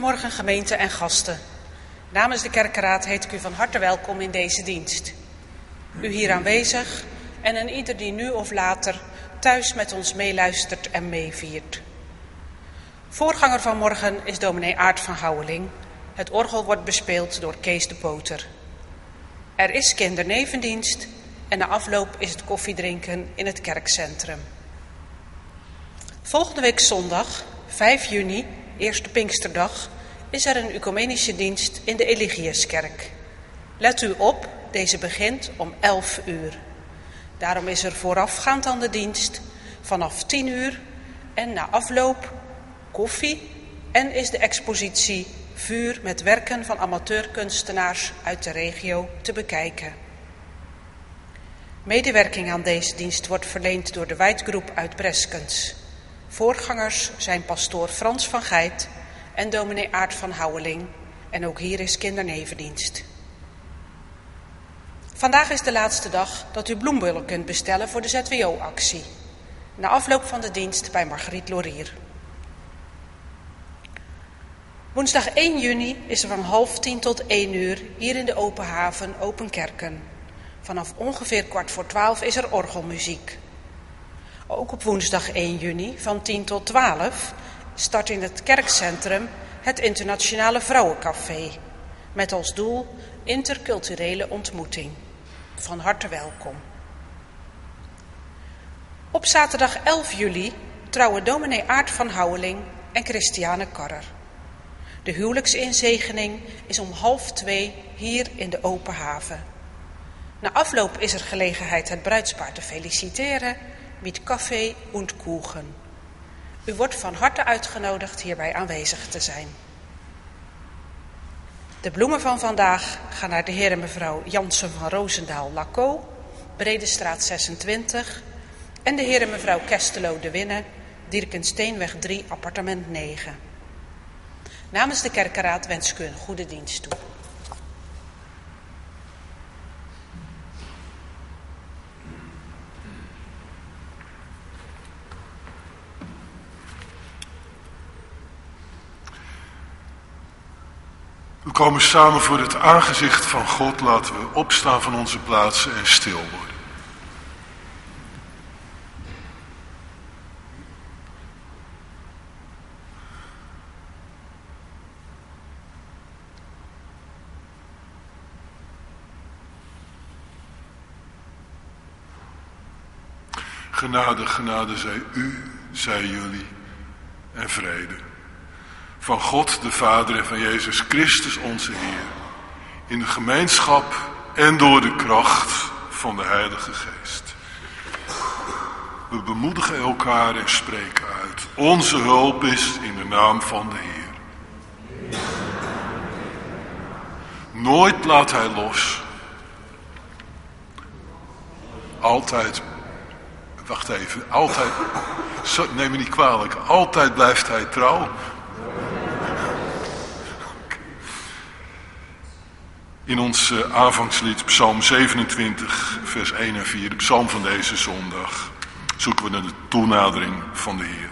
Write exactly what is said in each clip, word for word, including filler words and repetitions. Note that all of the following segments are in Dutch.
Goedemorgen gemeente en gasten. Namens de kerkenraad heet ik u van harte welkom in deze dienst. U hier aanwezig en een ieder die nu of later thuis met ons meeluistert en meeviert. Voorganger van morgen is dominee Aart van Houweling. Het orgel wordt bespeeld door Kees de Poter. Er is kindernevendienst en na afloop is het koffiedrinken in het kerkcentrum. Volgende week zondag, vijf juni, eerste Pinksterdag, is er een ecumenische dienst in de Eligiuskerk. Let u op, deze begint om elf uur. Daarom is er voorafgaand aan de dienst vanaf tien uur en na afloop koffie en is de expositie Vuur met werken van amateurkunstenaars uit de regio te bekijken. Medewerking aan deze dienst wordt verleend door de Wijdgroep uit Breskens. Voorgangers zijn pastoor Frans van Geit en dominee Aart van Houweling. En ook hier is kindernevendienst. Vandaag is de laatste dag dat u bloembullen kunt bestellen voor de Z W O-actie. Na afloop van de dienst bij Margriet Lorier. Woensdag één juni is er van half tien tot één uur hier in de Open Haven Open Kerken. Vanaf ongeveer kwart voor twaalf is er orgelmuziek. Ook op woensdag één juni van tien tot twaalf start in het kerkcentrum het Internationale Vrouwencafé. Met als doel interculturele ontmoeting. Van harte welkom. Op zaterdag elf juli trouwen dominee Aart van Houweling en Christiane Karrer. De huwelijksinzegening is om half twee hier in de Open Haven. Na afloop is er gelegenheid het bruidspaar te feliciteren met café und Kuchen. U wordt van harte uitgenodigd hierbij aanwezig te zijn. De bloemen van vandaag gaan naar de heer en mevrouw Jansen van Roosendaal-Lacaux, Bredestraat zesentwintig, en de heer en mevrouw Kestelo de Winne, Dierkensteenweg drie, appartement negen. Namens de kerkenraad wens ik u een goede dienst toe. We komen samen voor het aangezicht van God. Laten we opstaan van onze plaatsen en stil worden. Genade, genade zij u, zij jullie en vrede. Van God de Vader en van Jezus Christus onze Heer. In de gemeenschap en door de kracht van de Heilige Geest. We bemoedigen elkaar en spreken uit. Onze hulp is in de naam van de Heer. Nooit laat Hij los. Altijd. Wacht even. Altijd. Neem me niet kwalijk. Altijd blijft Hij trouw. In ons uh, aanvangslied, Psalm zevenentwintig, vers één en vier, de psalm van deze zondag, zoeken we naar de toenadering van de Heer.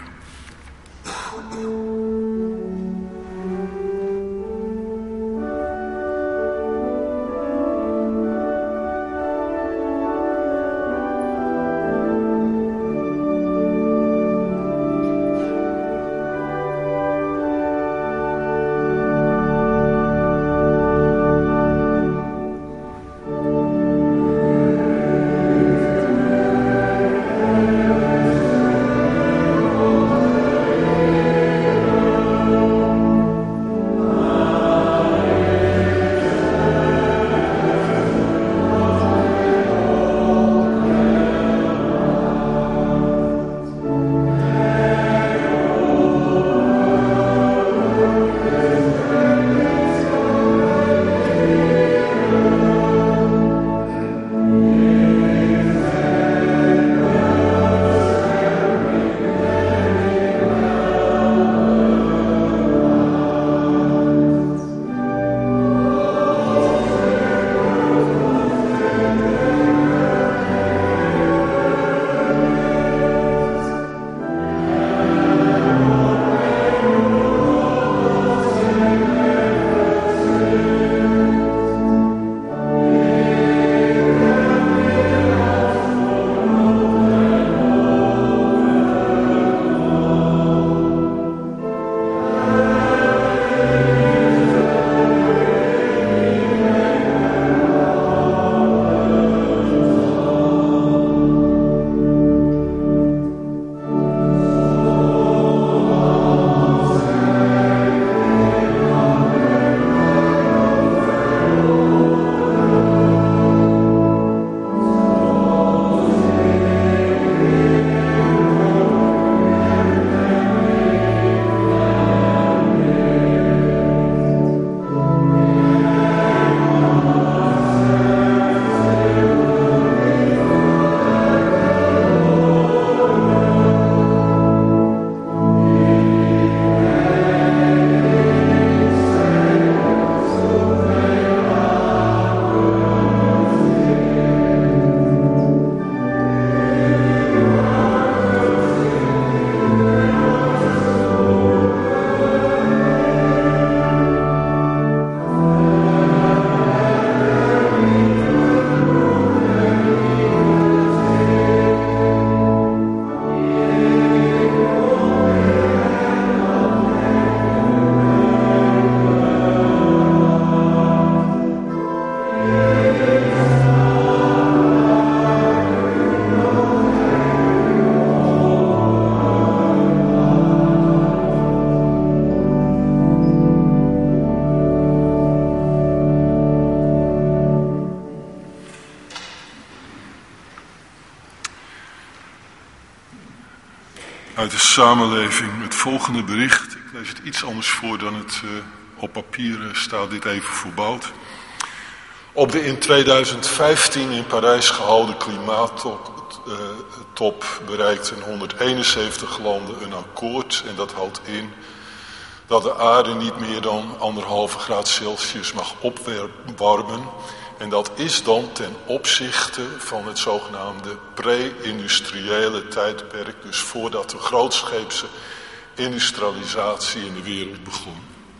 uit de samenleving het volgende bericht. Ik lees het iets anders voor dan het uh, op papier uh, staat, dit even voorbouwd. Op de in tweeduizend vijftien in Parijs gehouden klimaattop uh, top bereikten honderdeenenzeventig landen een akkoord. En dat houdt in dat de aarde niet meer dan anderhalve graad Celsius mag opwarmen. En dat is dan ten opzichte van het zogenaamde pre-industriële tijdperk. Dus voordat de grootscheepse industrialisatie in de wereld begon.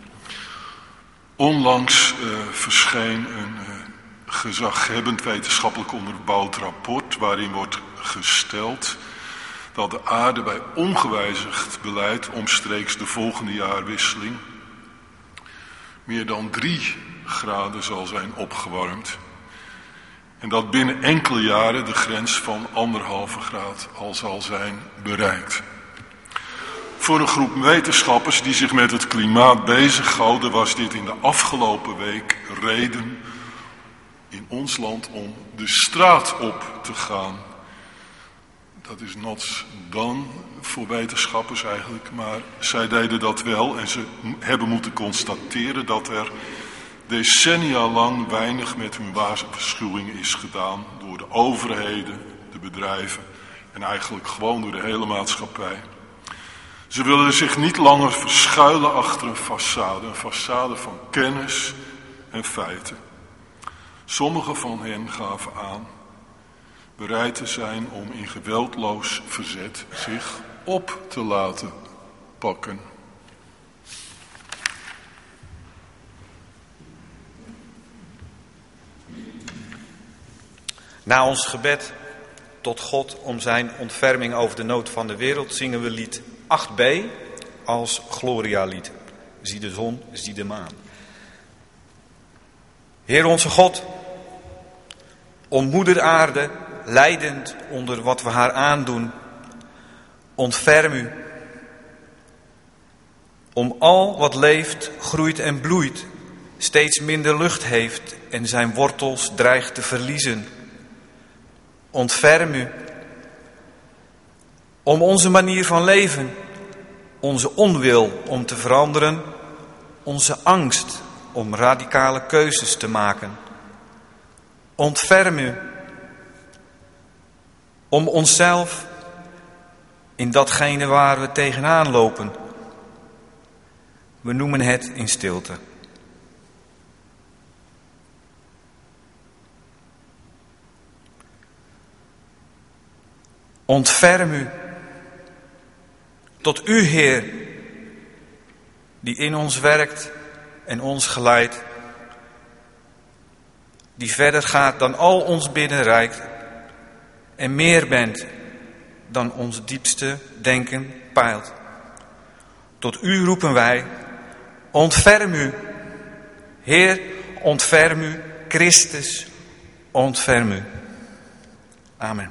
Onlangs uh, verscheen een uh, gezaghebbend wetenschappelijk onderbouwd rapport waarin wordt gesteld dat de aarde bij ongewijzigd beleid omstreeks de volgende jaarwisseling meer dan drie graden zal zijn opgewarmd. En dat binnen enkele jaren de grens van anderhalve graad al zal zijn bereikt. Voor een groep wetenschappers die zich met het klimaat bezighouden was dit in de afgelopen week reden in ons land om de straat op te gaan. Dat is not done voor wetenschappers eigenlijk, maar zij deden dat wel en ze hebben moeten constateren dat er decennia lang weinig met hun waarschuwing is gedaan door de overheden, de bedrijven en eigenlijk gewoon door de hele maatschappij. Ze willen zich niet langer verschuilen achter een façade, een façade van kennis en feiten. Sommigen van hen gaven aan bereid te zijn om in geweldloos verzet zich op te laten pakken. Na ons gebed tot God om zijn ontferming over de nood van de wereld zingen we lied acht b als Gloria-lied. Zie de zon, zie de maan. Heer onze God, om moeder aarde, lijdend onder wat we haar aandoen, ontferm u. Om al wat leeft, groeit en bloeit, steeds minder lucht heeft en zijn wortels dreigt te verliezen. Ontferm u. Om onze manier van leven, onze onwil om te veranderen, onze angst om radicale keuzes te maken. Ontferm u. Om onszelf in datgene waar we tegenaan lopen. We noemen het in stilte. Ontferm u. Tot u, Heer, die in ons werkt en ons geleidt, die verder gaat dan al ons bidden reikt en meer bent dan ons diepste denken peilt. Tot u roepen wij, ontferm u, Heer, ontferm u, Christus, ontferm u. Amen.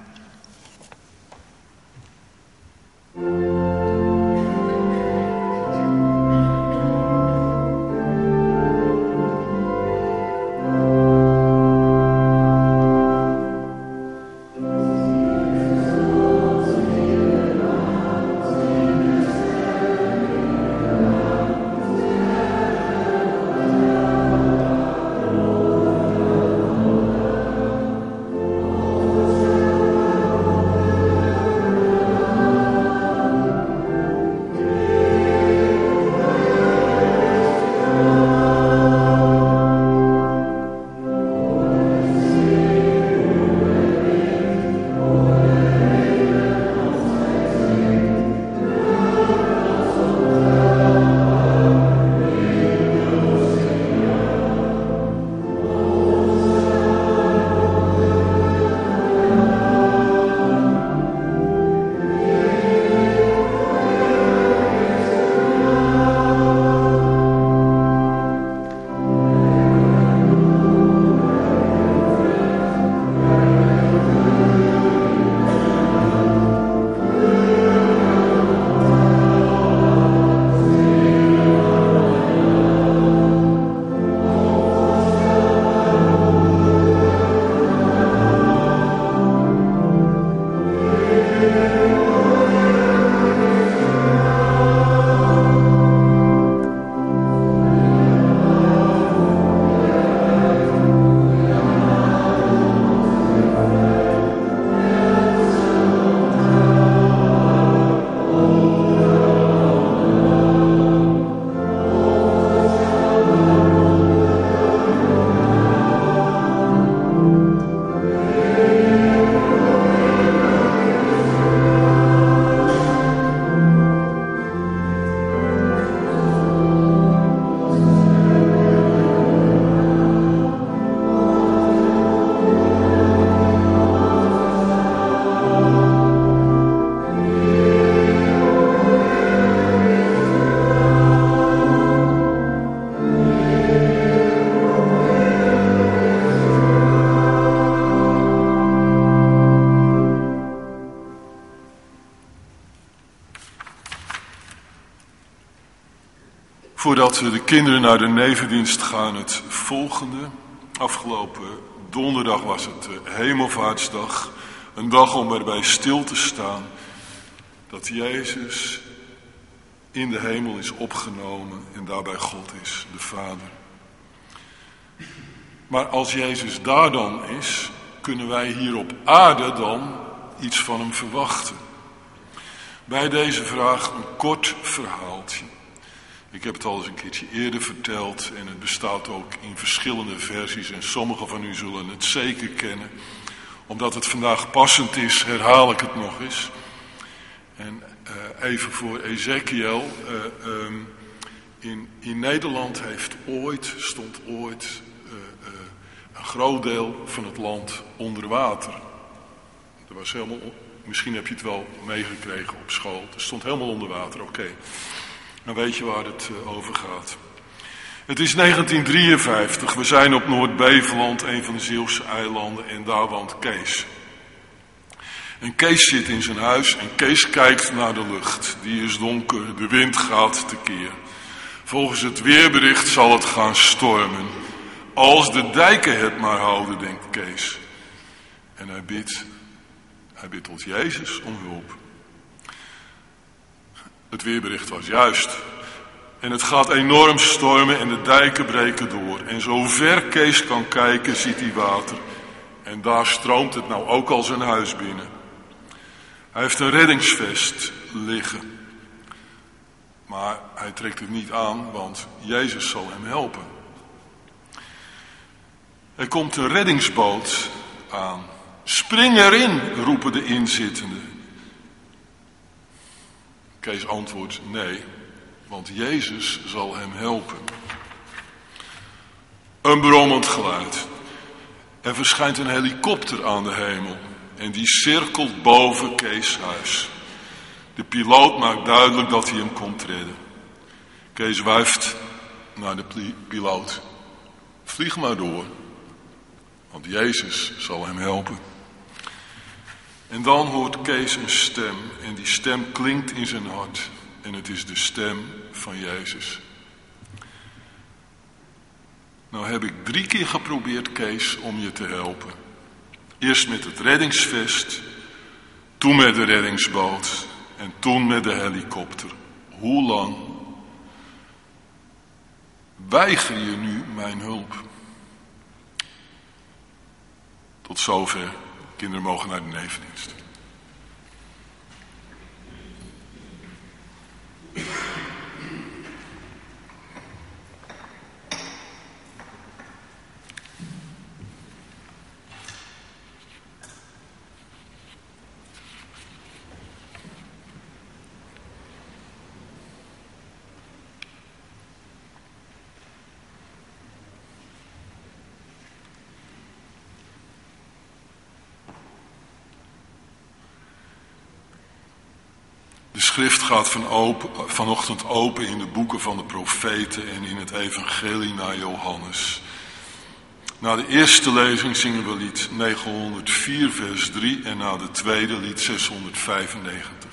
voordat de kinderen naar de nevendienst gaan, het volgende. Afgelopen donderdag was het Hemelvaartsdag. Een dag om erbij stil te staan dat Jezus in de hemel is opgenomen en daarbij God is, de Vader. Maar als Jezus daar dan is, kunnen wij hier op aarde dan iets van hem verwachten? Bij deze vraag een kort verhaaltje. Ik heb het al eens een keertje eerder verteld en het bestaat ook in verschillende versies en sommigen van u zullen het zeker kennen. Omdat het vandaag passend is, herhaal ik het nog eens. En uh, even voor Ezekiel. Uh, um, in, in Nederland heeft ooit, stond ooit uh, uh, een groot deel van het land onder water. Dat was helemaal, misschien heb je het wel meegekregen op school. Het stond helemaal onder water, oké. Okay. Dan weet je waar het uh, over gaat. Het is negentien drieënvijftig. We zijn op Noord-Beveland, een van de Zeeuwse eilanden, en daar woont Kees. En Kees zit in zijn huis en Kees kijkt naar de lucht. Die is donker, de wind gaat tekeer. Volgens het weerbericht zal het gaan stormen. Als de dijken het maar houden, denkt Kees. En hij bidt, hij bidt tot Jezus om hulp. Het weerbericht was juist. En het gaat enorm stormen en de dijken breken door. En zo ver Kees kan kijken, ziet hij water. En daar stroomt het nou ook al zijn huis binnen. Hij heeft een reddingsvest liggen. Maar hij trekt het niet aan, want Jezus zal hem helpen. Er komt een reddingsboot aan. Spring erin, roepen de inzittenden. Kees antwoordt nee, want Jezus zal hem helpen. Een brommend geluid. Er verschijnt een helikopter aan de hemel en die cirkelt boven Kees' huis. De piloot maakt duidelijk dat hij hem komt redden. Kees wuift naar de piloot. Vlieg maar door, want Jezus zal hem helpen. En dan hoort Kees een stem en die stem klinkt in zijn hart. En het is de stem van Jezus. Nou heb ik drie keer geprobeerd, Kees, om je te helpen. Eerst met het reddingsvest, toen met de reddingsboot en toen met de helikopter. Hoe lang weiger je nu mijn hulp? Tot zover. Kinderen mogen naar de nevendienst. De schrift gaat van open, vanochtend open in de boeken van de profeten en in het evangelie naar Johannes. Na de eerste lezing zingen we lied negenhonderdvier vers drie en na de tweede lied zeshonderdvijfennegentig.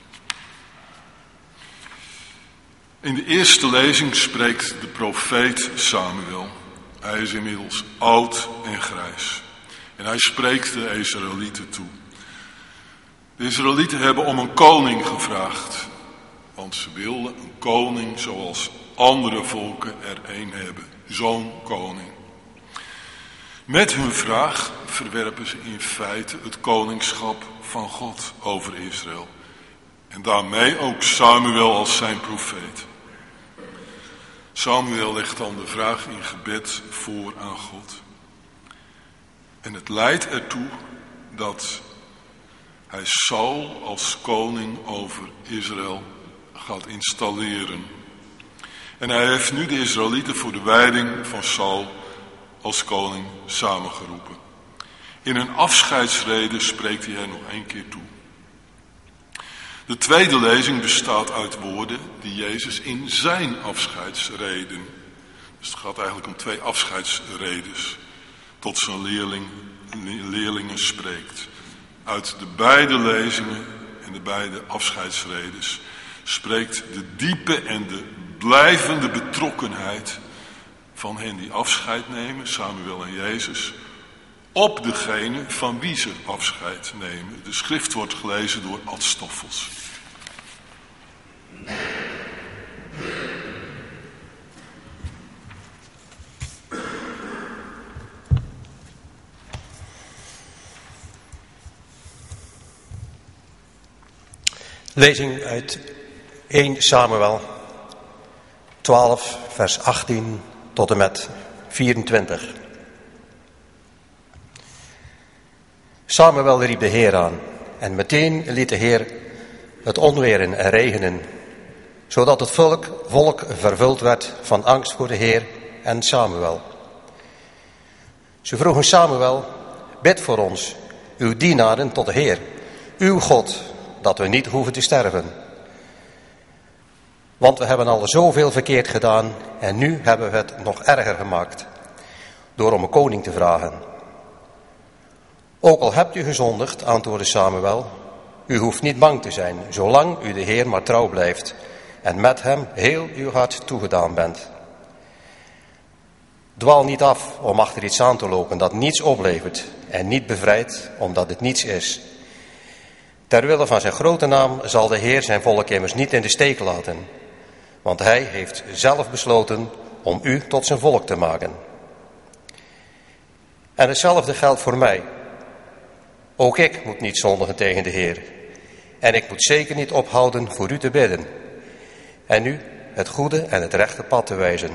In de eerste lezing spreekt de profeet Samuel. Hij is inmiddels oud en grijs. En hij spreekt de Israëlieten toe. De Israëlieten hebben om een koning gevraagd. Want ze wilden een koning zoals andere volken er een hebben. Zo'n koning. Met hun vraag verwerpen ze in feite het koningschap van God over Israël. En daarmee ook Samuel als zijn profeet. Samuel legt dan de vraag in gebed voor aan God. En het leidt ertoe dat hij Saul als koning over Israël gaat installeren. En hij heeft nu de Israëlieten voor de wijding van Saul als koning samengeroepen. In een afscheidsrede spreekt hij hen nog één keer toe. De tweede lezing bestaat uit woorden die Jezus in zijn afscheidsreden, dus het gaat eigenlijk om twee afscheidsredes, tot zijn leerling, leerlingen spreekt. Uit de beide lezingen en de beide afscheidsredes spreekt de diepe en de blijvende betrokkenheid van hen die afscheid nemen, Samuel en Jezus, op degene van wie ze afscheid nemen. De schrift wordt gelezen door Ad Stoffels. Lezing uit eerste Samuel twaalf, vers achttien tot en met vierentwintig. Samuel riep de Heer aan en meteen liet de Heer het onweren en regenen, zodat het volk, volk vervuld werd van angst voor de Heer en Samuel. Ze vroegen Samuel, bid voor ons, uw dienaren tot de Heer, uw God, dat we niet hoeven te sterven. Want we hebben al zoveel verkeerd gedaan en nu hebben we het nog erger gemaakt, door om een koning te vragen. Ook al hebt u gezondigd, antwoordde Samuel, u hoeft niet bang te zijn, zolang u de Heer maar trouw blijft en met hem heel uw hart toegedaan bent. Dwaal niet af om achter iets aan te lopen dat niets oplevert en niet bevrijdt omdat het niets is. Ter wille van zijn grote naam zal de Heer zijn volk immers niet in de steek laten, want hij heeft zelf besloten om u tot zijn volk te maken. En hetzelfde geldt voor mij. Ook ik moet niet zondigen tegen de Heer. En ik moet zeker niet ophouden voor u te bidden. En u het goede en het rechte pad te wijzen.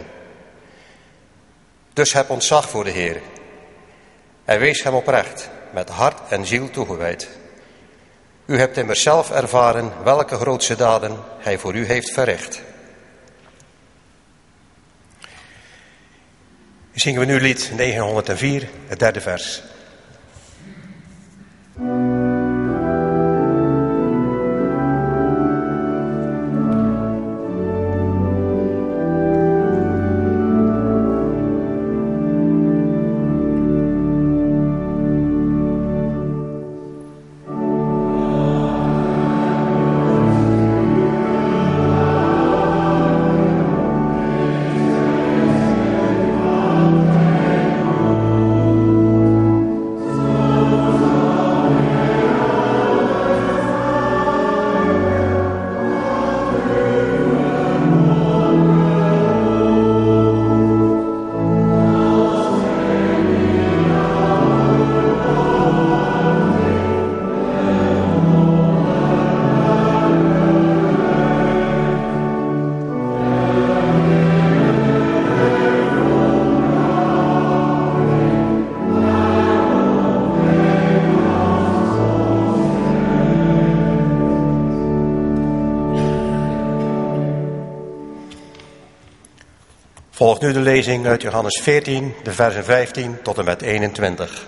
Dus heb ontzag voor de Heer. En wees hem oprecht, met hart en ziel toegewijd. U hebt immers zelf ervaren welke grootse daden hij voor u heeft verricht. Zingen we nu lied negenhonderdvier, het derde vers. Volgt nu de lezing uit Johannes veertien, de versen vijftien tot en met eenentwintig.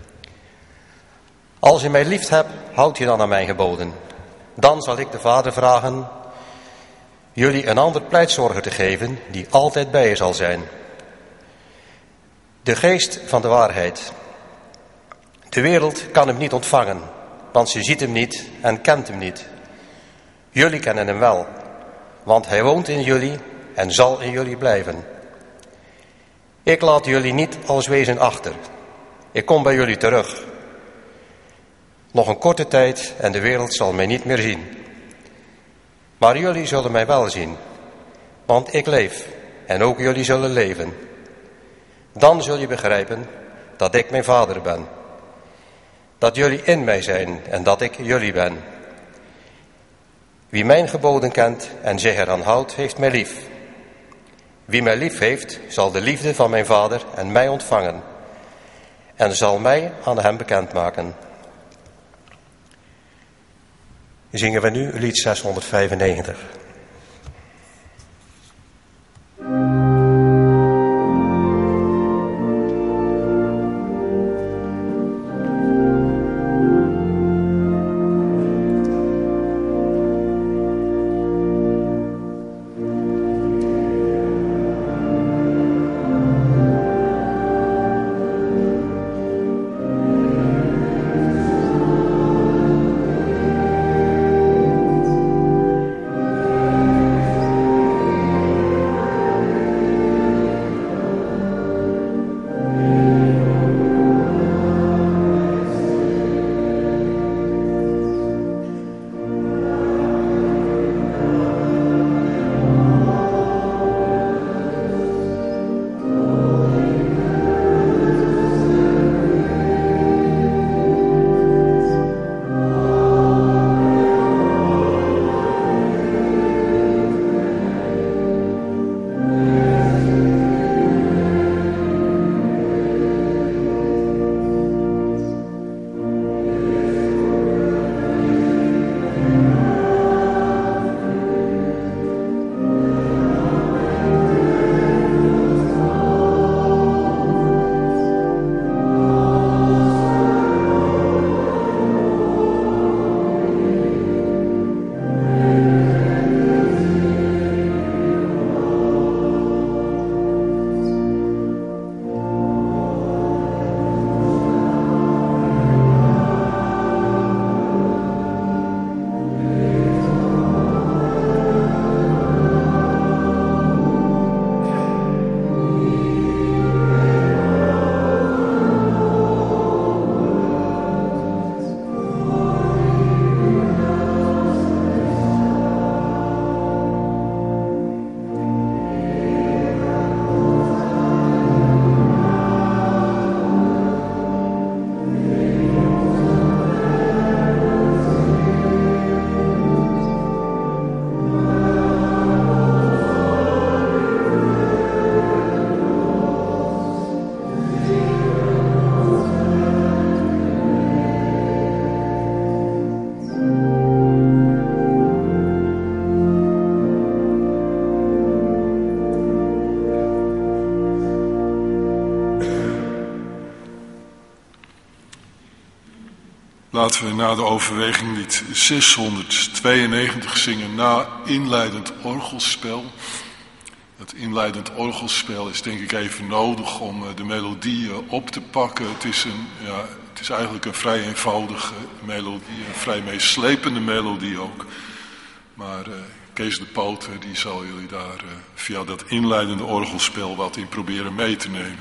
Als u mij lief hebt, houdt u dan aan mijn geboden. Dan zal ik de Vader vragen jullie een ander pleitzorger te geven die altijd bij je zal zijn. De geest van de waarheid. De wereld kan hem niet ontvangen, want ze ziet hem niet en kent hem niet. Jullie kennen hem wel, want hij woont in jullie en zal in jullie blijven. Ik laat jullie niet als wezen achter. Ik kom bij jullie terug. Nog een korte tijd en de wereld zal mij niet meer zien. Maar jullie zullen mij wel zien, want ik leef en ook jullie zullen leven. Dan zul je begrijpen dat ik mijn Vader ben. Dat jullie in mij zijn en dat ik jullie ben. Wie mijn geboden kent en zich eraan houdt, heeft mij lief. Wie mij lief heeft, zal de liefde van mijn Vader en mij ontvangen. En zal mij aan hem bekendmaken. Zingen we nu lied zeshonderdvijfennegentig. Thank Laten we na de overweging lied zeshonderdtweeënnegentig zingen na inleidend orgelspel. Het inleidend orgelspel is denk ik even nodig om de melodie op te pakken. Het is, een, ja, het is eigenlijk een vrij eenvoudige melodie, een vrij meeslepende melodie ook. Maar uh, Kees de Poter die zal jullie daar uh, via dat inleidende orgelspel wat in proberen mee te nemen.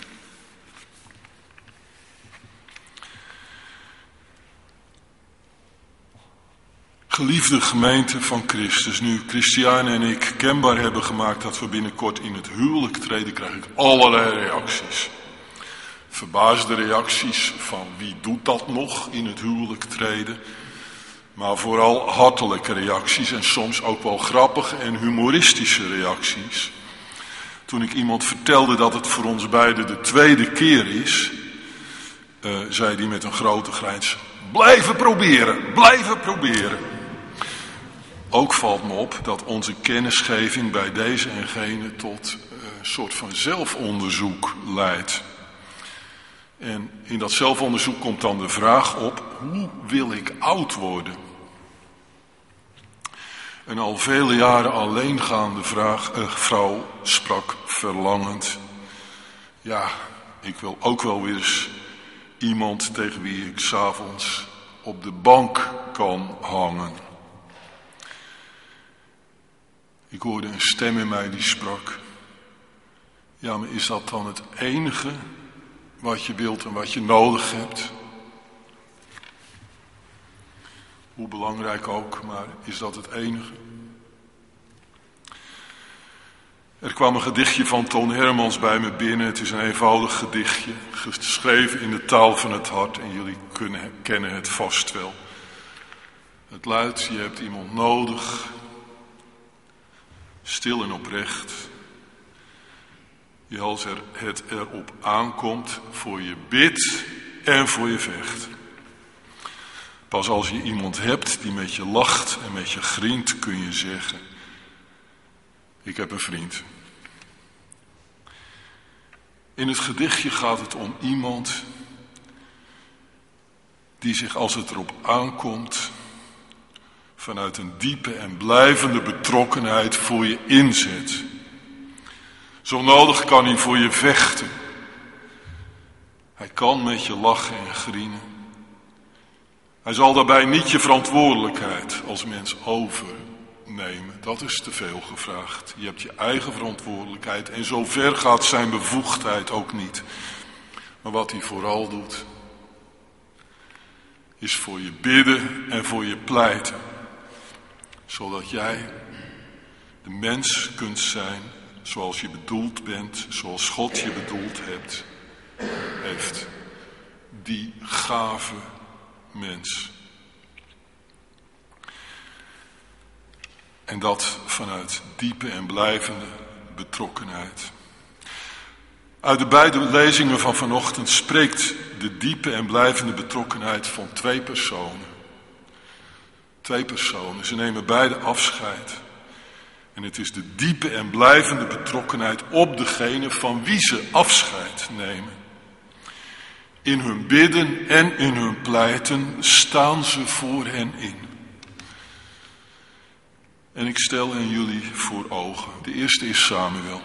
Geliefde gemeente van Christus, nu Christiane en ik kenbaar hebben gemaakt dat we binnenkort in het huwelijk treden, krijg ik allerlei reacties. Verbaasde reacties van wie doet dat nog in het huwelijk treden. Maar vooral hartelijke reacties en soms ook wel grappige en humoristische reacties. Toen ik iemand vertelde dat het voor ons beiden de tweede keer is, uh, zei hij met een grote grijns, blijven proberen, blijven proberen. Ook valt me op dat onze kennisgeving bij deze en gene tot een soort van zelfonderzoek leidt. En in dat zelfonderzoek komt dan de vraag op, hoe wil ik oud worden? Een al vele jaren alleengaande vraag, uh, vrouw sprak verlangend. Ja, ik wil ook wel weer eens iemand tegen wie ik 's avonds op de bank kan hangen. Ik hoorde een stem in mij die sprak. Ja, maar is dat dan het enige wat je wilt en wat je nodig hebt? Hoe belangrijk ook, maar is dat het enige? Er kwam een gedichtje van Toon Hermans bij me binnen. Het is een eenvoudig gedichtje, geschreven in de taal van het hart. En jullie kunnen, kennen het vast wel. Het luidt, je hebt iemand nodig, stil en oprecht. Je als er het erop aankomt, voor je bidt en voor je vecht. Pas als je iemand hebt die met je lacht en met je grient, kun je zeggen, ik heb een vriend. In het gedichtje gaat het om iemand die zich als het erop aankomt vanuit een diepe en blijvende betrokkenheid voor je inzet. Zo nodig kan hij voor je vechten. Hij kan met je lachen en grienen. Hij zal daarbij niet je verantwoordelijkheid als mens overnemen. Dat is te veel gevraagd. Je hebt je eigen verantwoordelijkheid en zo ver gaat zijn bevoegdheid ook niet. Maar wat hij vooral doet, is voor je bidden en voor je pleiten. Zodat jij de mens kunt zijn zoals je bedoeld bent, zoals God je bedoeld hebt, heeft. Die gave mens. En dat vanuit diepe en blijvende betrokkenheid. Uit de beide lezingen van vanochtend spreekt de diepe en blijvende betrokkenheid van twee personen. Twee personen, ze nemen beide afscheid. En het is de diepe en blijvende betrokkenheid op degene van wie ze afscheid nemen. In hun bidden en in hun pleiten staan ze voor hen in. En ik stel hen jullie voor ogen. De eerste is Samuel.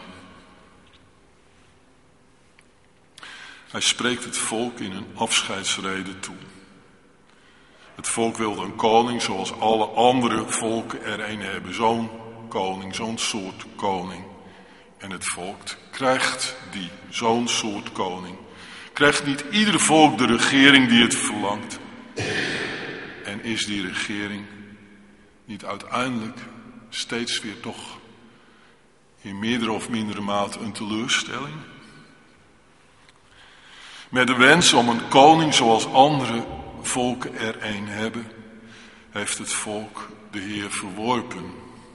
Hij spreekt het volk in een afscheidsrede toe. Het volk wilde een koning zoals alle andere volken er een hebben. Zo'n koning, zo'n soort koning. En het volk krijgt die, zo'n soort koning. Krijgt niet ieder volk de regering die het verlangt? En is die regering niet uiteindelijk steeds weer toch in meerdere of mindere mate een teleurstelling? Met de wens om een koning zoals andere volken er een hebben, heeft het volk de Heer verworpen.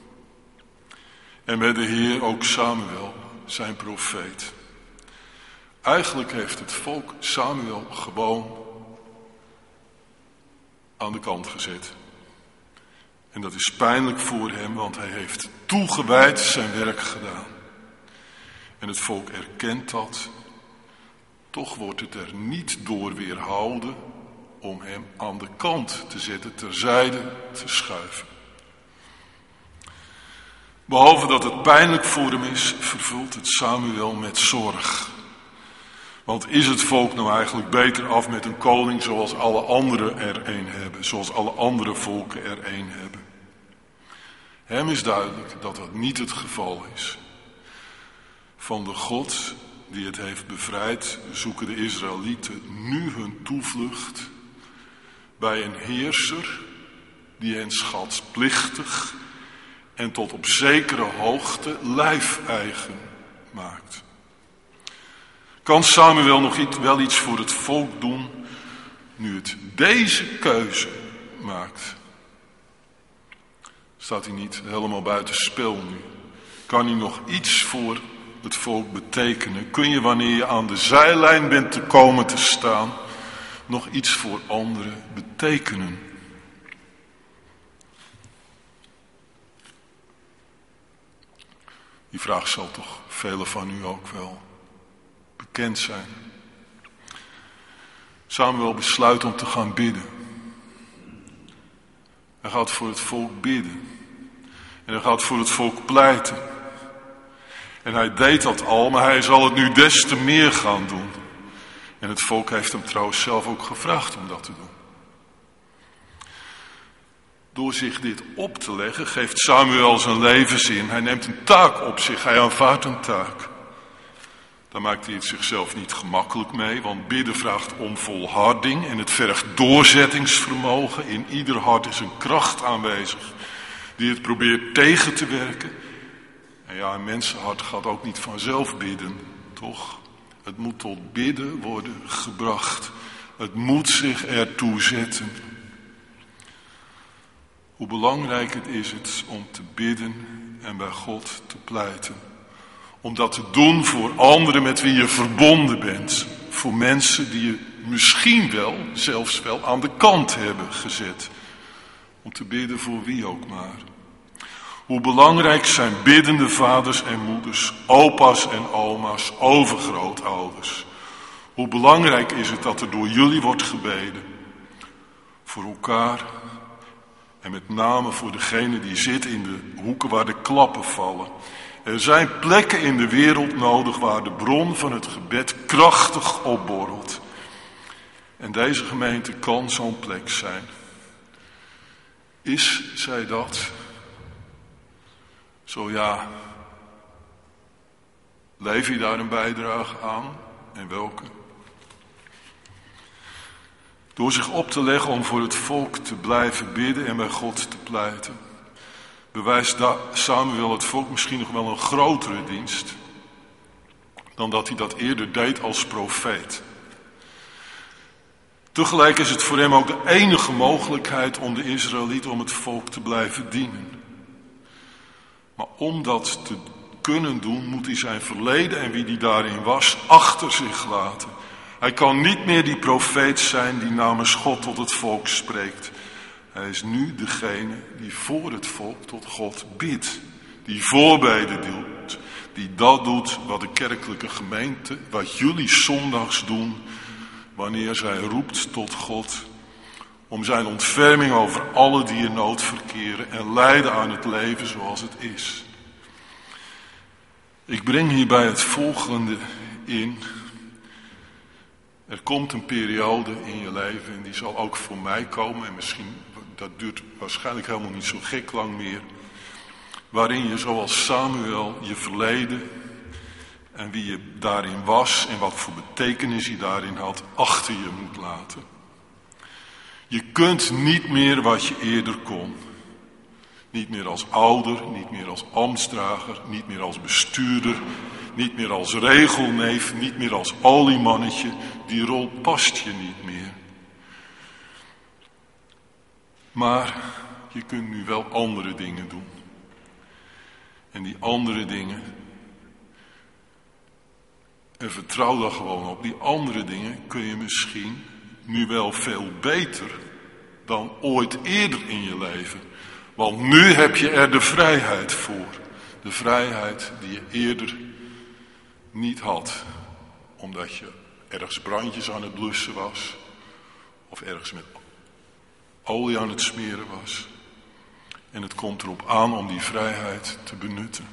En met de Heer ook Samuel, zijn profeet. Eigenlijk heeft het volk Samuel gewoon aan de kant gezet. En dat is pijnlijk voor hem, want hij heeft toegewijd zijn werk gedaan. En het volk erkent dat. Toch wordt het er niet door weerhouden om hem aan de kant te zetten, terzijde te schuiven. Behalve dat het pijnlijk voor hem is, vervult het Samuel met zorg. Want is het volk nou eigenlijk beter af met een koning zoals alle anderen er een hebben, zoals alle andere volken er een hebben? Hem is duidelijk dat dat niet het geval is. Van de God die het heeft bevrijd, zoeken de Israëlieten nu hun toevlucht bij een heerser die hen schatsplichtig en tot op zekere hoogte lijfeigen maakt. Kan Samuel nog iets, wel iets voor het volk doen nu het deze keuze maakt? Staat hij niet helemaal buiten spel nu? Kan hij nog iets voor het volk betekenen? Kun je wanneer je aan de zijlijn bent te komen te staan nog iets voor anderen betekenen? Die vraag zal toch velen van u ook wel bekend zijn. Samuel besluit om te gaan bidden. Hij gaat voor het volk bidden. En hij gaat voor het volk pleiten. En hij deed dat al, maar hij zal het nu des te meer gaan doen. En het volk heeft hem trouwens zelf ook gevraagd om dat te doen. Door zich dit op te leggen, geeft Samuel zijn levenszin. Hij neemt een taak op zich, hij aanvaardt een taak. Daar maakt hij het zichzelf niet gemakkelijk mee, want bidden vraagt om volharding en het vergt doorzettingsvermogen. In ieder hart is een kracht aanwezig die het probeert tegen te werken. En ja, een mensenhart gaat ook niet vanzelf bidden, toch? Het moet tot bidden worden gebracht. Het moet zich ertoe zetten. Hoe belangrijk het is het om te bidden en bij God te pleiten. Om dat te doen voor anderen met wie je verbonden bent. Voor mensen die je misschien wel, zelfs wel aan de kant hebben gezet. Om te bidden voor wie ook maar. Hoe belangrijk zijn biddende vaders en moeders, opa's en oma's, overgrootouders. Hoe belangrijk is het dat er door jullie wordt gebeden. Voor elkaar en met name voor degene die zit in de hoeken waar de klappen vallen. Er zijn plekken in de wereld nodig waar de bron van het gebed krachtig opborrelt. En deze gemeente kan zo'n plek zijn. Is zij dat? Zo ja, leef je daar een bijdrage aan en welke? Door zich op te leggen om voor het volk te blijven bidden en bij God te pleiten, bewijst Samuel het volk misschien nog wel een grotere dienst dan dat hij dat eerder deed als profeet. Tegelijk is het voor hem ook de enige mogelijkheid om de Israëlieten, om het volk te blijven dienen. Maar om dat te kunnen doen, moet hij zijn verleden en wie die daarin was, achter zich laten. Hij kan niet meer die profeet zijn die namens God tot het volk spreekt. Hij is nu degene die voor het volk tot God bidt. Die voorbeden doet. Die dat doet wat de kerkelijke gemeente, wat jullie zondags doen, wanneer zij roept tot God. Om zijn ontferming over alle die in nood verkeren en lijden aan het leven zoals het is. Ik breng hierbij het volgende in. Er komt een periode in je leven en die zal ook voor mij komen. En misschien, dat duurt waarschijnlijk helemaal niet zo gek lang meer. Waarin je zoals Samuel je verleden en wie je daarin was en wat voor betekenis je daarin had, achter je moet laten. Je kunt niet meer wat je eerder kon. Niet meer als ouder, niet meer als ambtsdrager, niet meer als bestuurder, niet meer als regelneef, niet meer als oliemannetje. Die rol past je niet meer. Maar je kunt nu wel andere dingen doen. En die andere dingen, en vertrouw daar gewoon op, die andere dingen kun je misschien nu wel veel beter dan ooit eerder in je leven. Want nu heb je er de vrijheid voor. De vrijheid die je eerder niet had. Omdat je ergens brandjes aan het blussen was. of ergens met olie aan het smeren was. En het komt erop aan om die vrijheid te benutten.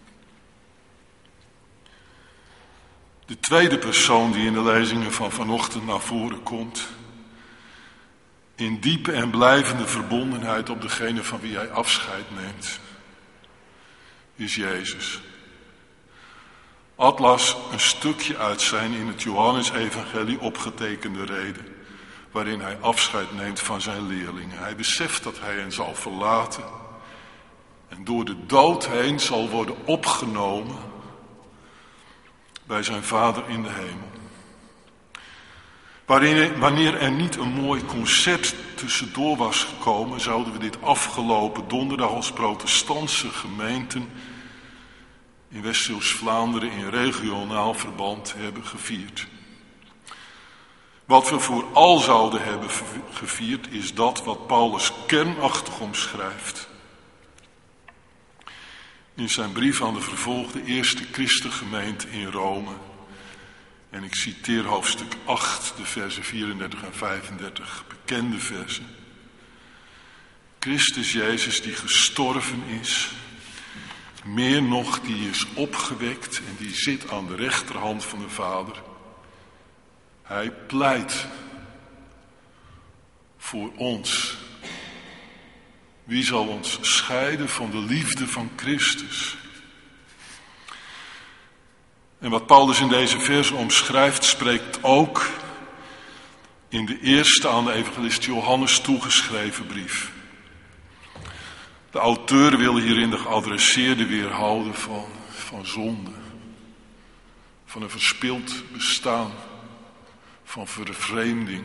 De tweede persoon die in de lezingen van vanochtend naar voren komt, in diepe en blijvende verbondenheid op degene van wie hij afscheid neemt, is Jezus. Ad las een stukje uit zijn in het Johannesevangelie opgetekende reden, waarin hij afscheid neemt van zijn leerlingen. Hij beseft dat hij hen zal verlaten en door de dood heen zal worden opgenomen bij zijn Vader in de hemel. Waarin, wanneer er niet een mooi concert tussendoor was gekomen, zouden we dit afgelopen donderdag als protestantse gemeenten in West-Vlaanderen in regionaal verband hebben gevierd. Wat we vooral zouden hebben gevierd is dat wat Paulus kernachtig omschrijft in zijn brief aan de vervolgde eerste christengemeente in Rome. En ik citeer hoofdstuk acht, de versen vierendertig en vijfendertig, bekende versen. Christus Jezus die gestorven is, meer nog die is opgewekt en die zit aan de rechterhand van de Vader. Hij pleit voor ons. Wie zal ons scheiden van de liefde van Christus? En wat Paulus in deze vers omschrijft, spreekt ook in de eerste aan de evangelist Johannes toegeschreven brief. De auteur wil hierin de geadresseerde weerhouden van, van zonde, van een verspild bestaan, van vervreemding,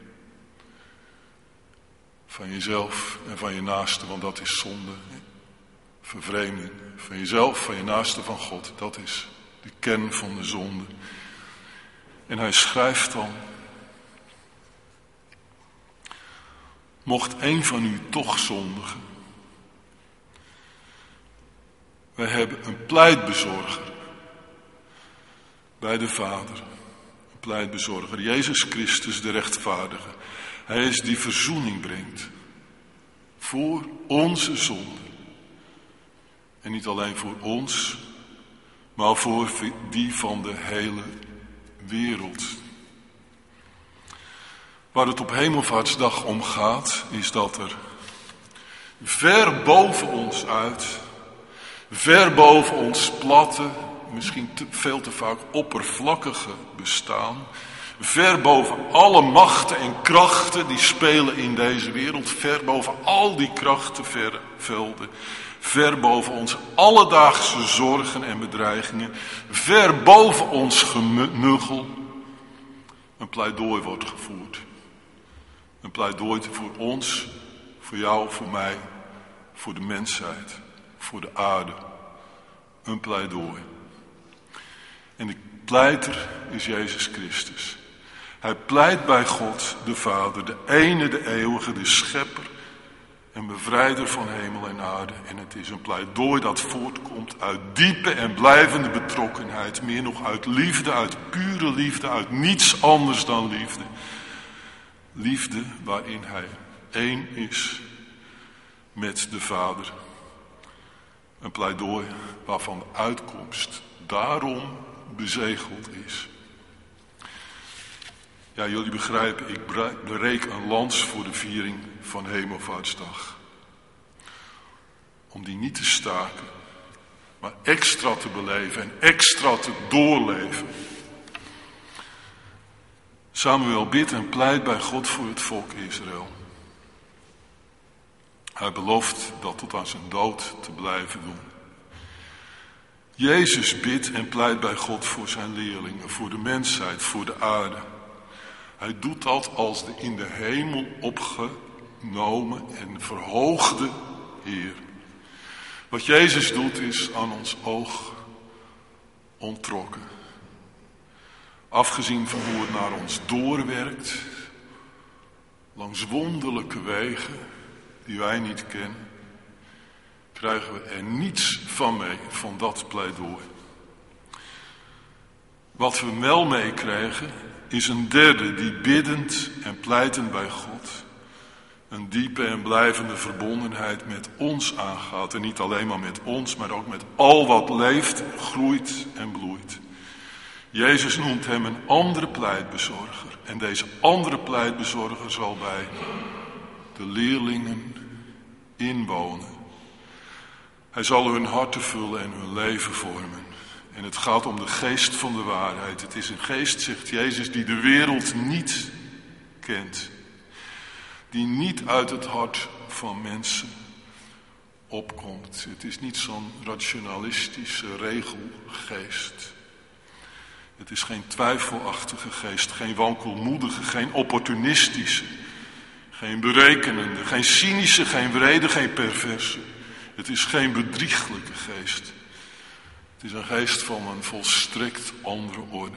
van jezelf en van je naaste, want dat is zonde. Vervreemding van jezelf, van je naaste, van God, dat is de kern van de zonde. En hij schrijft dan: mocht een van u toch zondigen, wij hebben een pleitbezorger bij de Vader. Een pleitbezorger, Jezus Christus de rechtvaardige. Hij is die verzoening brengt voor onze zonde. En niet alleen voor ons, maar voor die van de hele wereld. Waar het op Hemelvaartsdag om gaat, is dat er ver boven ons uit, ver boven ons platte, misschien te, veel te vaak oppervlakkige bestaan, ver boven alle machten en krachten die spelen in deze wereld, ver boven al die krachtenvelden, ver boven onze alledaagse zorgen en bedreigingen, ver boven ons genuggel, een pleidooi wordt gevoerd. Een pleidooi voor ons, voor jou, voor mij, voor de mensheid, voor de aarde. Een pleidooi. En de pleiter is Jezus Christus. Hij pleit bij God, de Vader, de ene, de eeuwige, de schepper en bevrijder van hemel en aarde. En het is een pleidooi dat voortkomt uit diepe en blijvende betrokkenheid. Meer nog uit liefde, uit pure liefde, uit niets anders dan liefde. Liefde waarin hij één is met de Vader. Een pleidooi waarvan de uitkomst daarom bezegeld is. Ja, jullie begrijpen, ik breek een lans voor de viering van Hemelvaartsdag. Om die niet te staken, maar extra te beleven en extra te doorleven. Samuel bidt en pleit bij God voor het volk Israël. Hij belooft dat tot aan zijn dood te blijven doen. Jezus bidt en pleit bij God voor zijn leerlingen, voor de mensheid, voor de aarde. Hij doet dat als de in de hemel opgenomen en verhoogde Heer. Wat Jezus doet is aan ons oog onttrokken. Afgezien van hoe het naar ons doorwerkt, langs wonderlijke wegen die wij niet kennen, krijgen we er niets van mee, van dat pleidooi. Wat we wel meekrijgen is een derde die biddend en pleitend bij God een diepe en blijvende verbondenheid met ons aangaat. En niet alleen maar met ons, maar ook met al wat leeft, groeit en bloeit. Jezus noemt hem een andere pleitbezorger. En deze andere pleitbezorger zal bij de leerlingen inwonen. Hij zal hun harten vullen en hun leven vormen. En het gaat om de geest van de waarheid. Het is een geest, zegt Jezus, die de wereld niet kent. Die niet uit het hart van mensen opkomt. Het is niet zo'n rationalistische regelgeest. Het is geen twijfelachtige geest, geen wankelmoedige, geen opportunistische, geen berekenende, geen cynische, geen wrede, geen perverse. Het is geen bedrieglijke geest. Het is een geest van een volstrekt andere orde.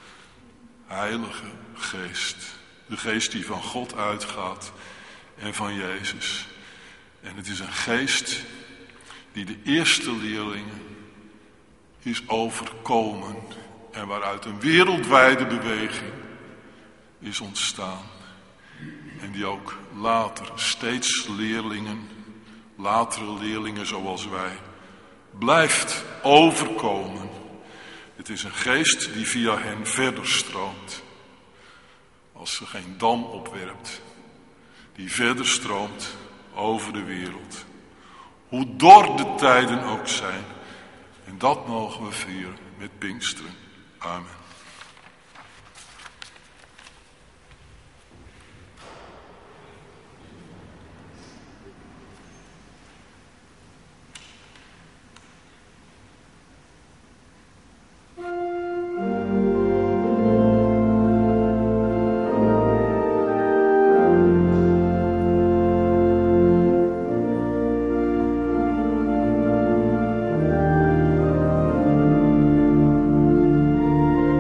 Heilige geest. De geest die van God uitgaat en van Jezus. En het is een geest die de eerste leerlingen is overkomen. En waaruit een wereldwijde beweging is ontstaan. En die ook later steeds leerlingen, latere leerlingen zoals wij, blijft overkomen. Het is een geest die via hen verder stroomt. Als ze geen dam opwerpt. Die verder stroomt over de wereld. Hoe dor de tijden ook zijn. En dat mogen we vieren met Pinksteren. Amen. Thank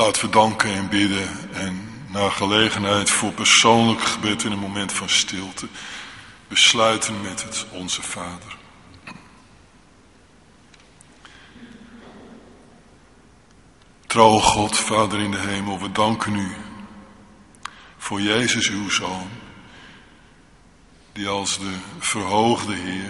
Laten we danken en bidden en naar gelegenheid voor persoonlijk gebed in een moment van stilte besluiten met het Onze Vader. Trouw God, Vader in de hemel, we danken u voor Jezus uw Zoon, die als de verhoogde Heer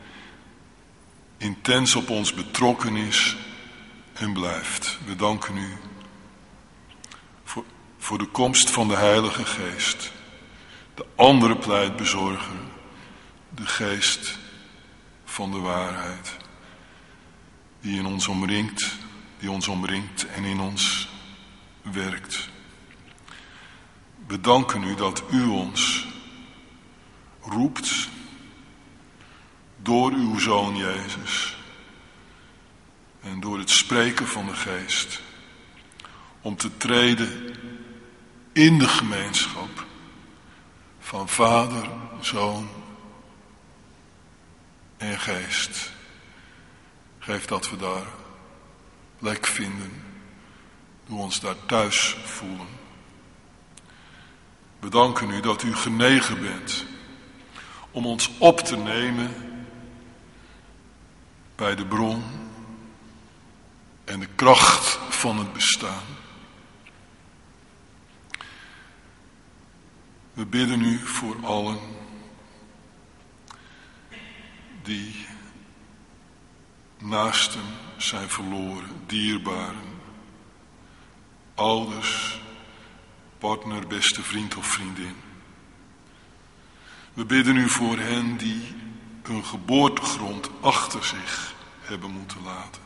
intens op ons betrokken is en blijft. We danken u voor, voor de komst van de Heilige Geest, de andere pleitbezorger, de Geest van de waarheid, die in ons omringt, die ons omringt en in ons werkt. We danken u dat u ons roept door uw Zoon Jezus en door het spreken van de Geest om te treden in de gemeenschap van Vader, Zoon en Geest. Geef dat we daar plek vinden, doe ons daar thuis voelen. We danken u dat u genegen bent om ons op te nemen bij de bron en de kracht van het bestaan. We bidden u voor allen die naasten zijn verloren, dierbaren, ouders, partner, beste vriend of vriendin. We bidden u voor hen die hun geboortegrond achter zich hebben moeten laten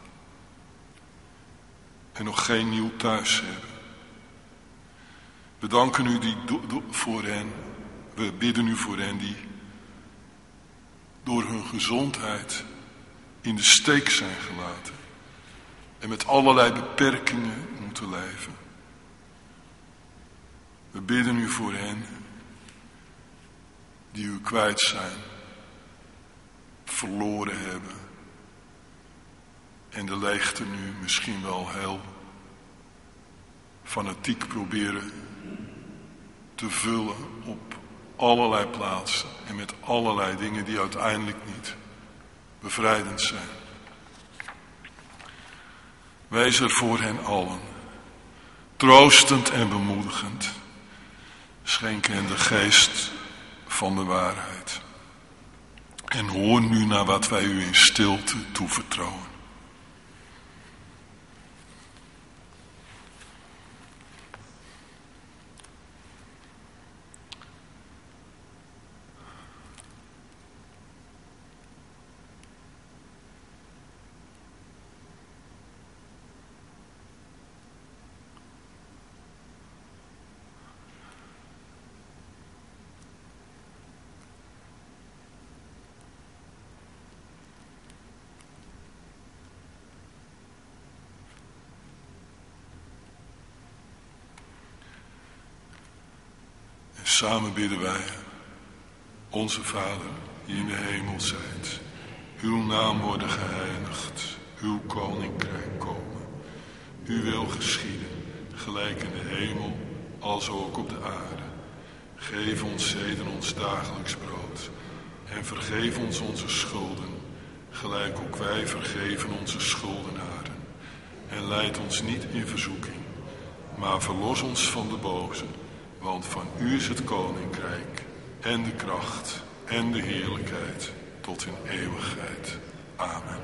en nog geen nieuw thuis hebben. We danken u die do, do, voor hen, we bidden u voor hen die door hun gezondheid in de steek zijn gelaten en met allerlei beperkingen moeten leven. We bidden u voor hen die u kwijt zijn, verloren hebben en de leegte nu misschien wel heel fanatiek proberen te vullen op allerlei plaatsen en met allerlei dingen die uiteindelijk niet bevrijdend zijn. Wees er voor hen allen, troostend en bemoedigend. Schenk hen de geest van de waarheid. En hoor nu naar wat wij u in stilte toevertrouwen. Samen bidden wij, onze Vader, die in de hemel zijt. Uw naam worden geheiligd, uw koninkrijk komen. Uw wil geschieden, gelijk in de hemel, als ook op de aarde. Geef ons heden ons dagelijks brood. En vergeef ons onze schulden, gelijk ook wij vergeven onze schuldenaren. En leid ons niet in verzoeking, maar verlos ons van de boze. Want van u is het koninkrijk en de kracht en de heerlijkheid tot in eeuwigheid. Amen.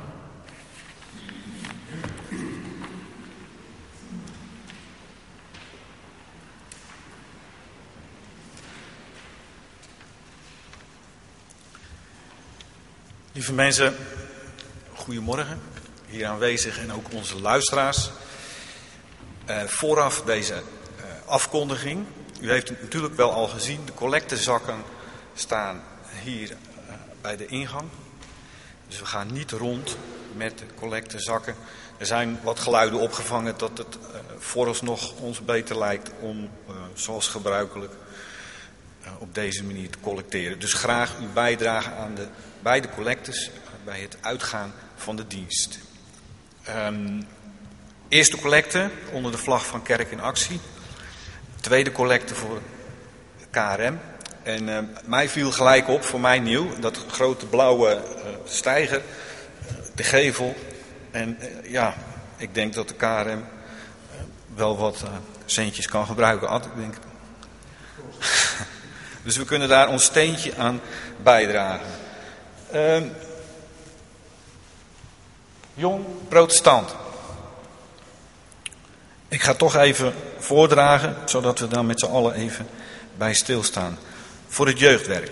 Lieve mensen, goedemorgen, hier aanwezig en ook onze luisteraars. Uh, vooraf deze uh, afkondiging. U heeft het natuurlijk wel al gezien, de collectezakken staan hier uh, bij de ingang. Dus we gaan niet rond met de collectezakken. Er zijn wat geluiden opgevangen dat het uh, vooralsnog ons beter lijkt om, uh, zoals gebruikelijk, uh, op deze manier te collecteren. Dus graag uw bijdrage aan de, bij de collectes, uh, bij het uitgaan van de dienst. Um, Eerste collecte onder de vlag van Kerk in Actie. Tweede collecte voor K R M. En uh, mij viel gelijk op, voor mij nieuw, dat grote blauwe uh, steiger, uh, de gevel. En uh, ja, ik denk dat de K R M uh, wel wat uh, centjes kan gebruiken. Ad, ik denk. Dus we kunnen daar ons steentje aan bijdragen. Uh, jong protestant. Ik ga toch even voordragen, zodat we daar met z'n allen even bij stilstaan. Voor het jeugdwerk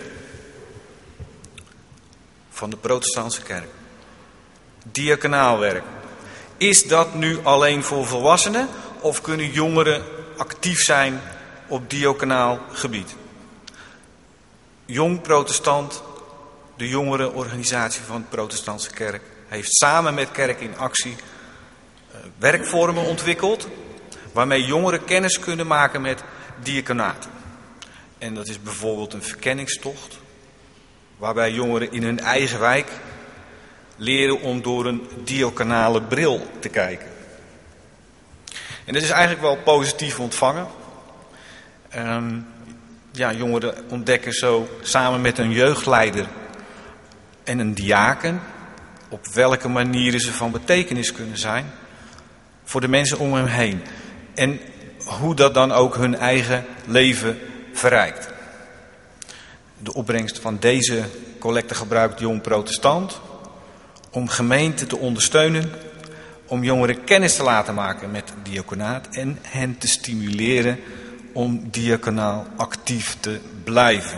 van de protestantse kerk. Diaconaalwerk. Is dat nu alleen voor volwassenen of kunnen jongeren actief zijn op diaconaal gebied? Jong Protestant, de jongerenorganisatie van de protestantse kerk, heeft samen met Kerk in Actie uh, werkvormen ontwikkeld waarmee jongeren kennis kunnen maken met diaconaat. En dat is bijvoorbeeld een verkenningstocht, waarbij jongeren in hun eigen wijk leren om door een diaconale bril te kijken. En dat is eigenlijk wel positief ontvangen. Um, ja, jongeren ontdekken zo samen met een jeugdleider en een diaken op welke manieren ze van betekenis kunnen zijn voor de mensen om hem heen. En hoe dat dan ook hun eigen leven verrijkt. De opbrengst van deze collecte gebruikt Jong Protestant om gemeenten te ondersteunen, om jongeren kennis te laten maken met diaconaat en hen te stimuleren om diaconaal actief te blijven.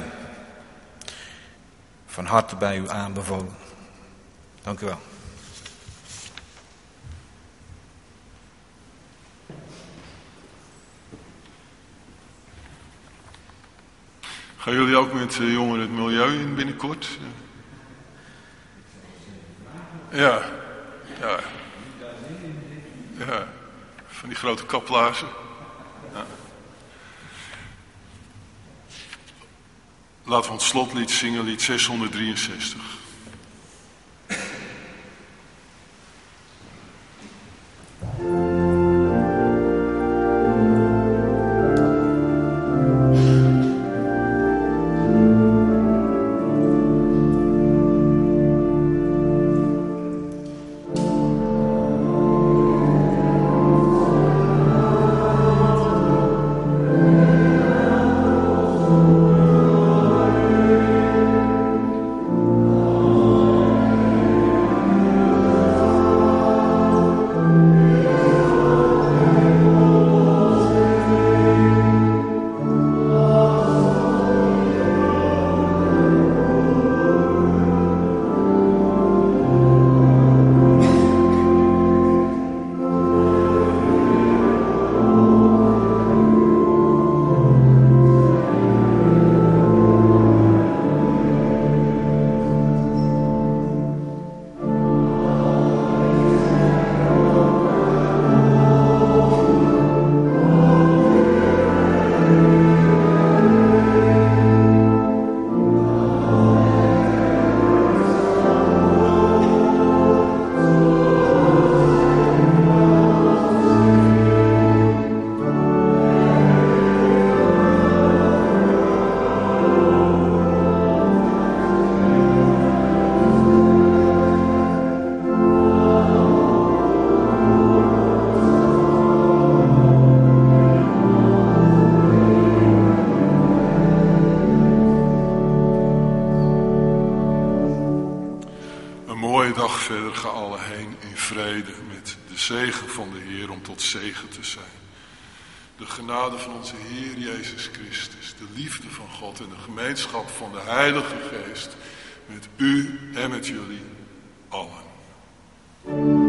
Van harte bij u aanbevolen. Dank u wel. Gaan jullie ook met uh, jongeren het milieu in binnenkort? Ja, ja, ja, van die grote kaplaarzen. Ja. Laten we ons slotlied zingen, lied zeshonderddrieënzestig. Verder ga alle heen in vrede met de zegen van de Heer om tot zegen te zijn. De genade van onze Heer Jezus Christus, de liefde van God en de gemeenschap van de Heilige Geest met u en met jullie allen.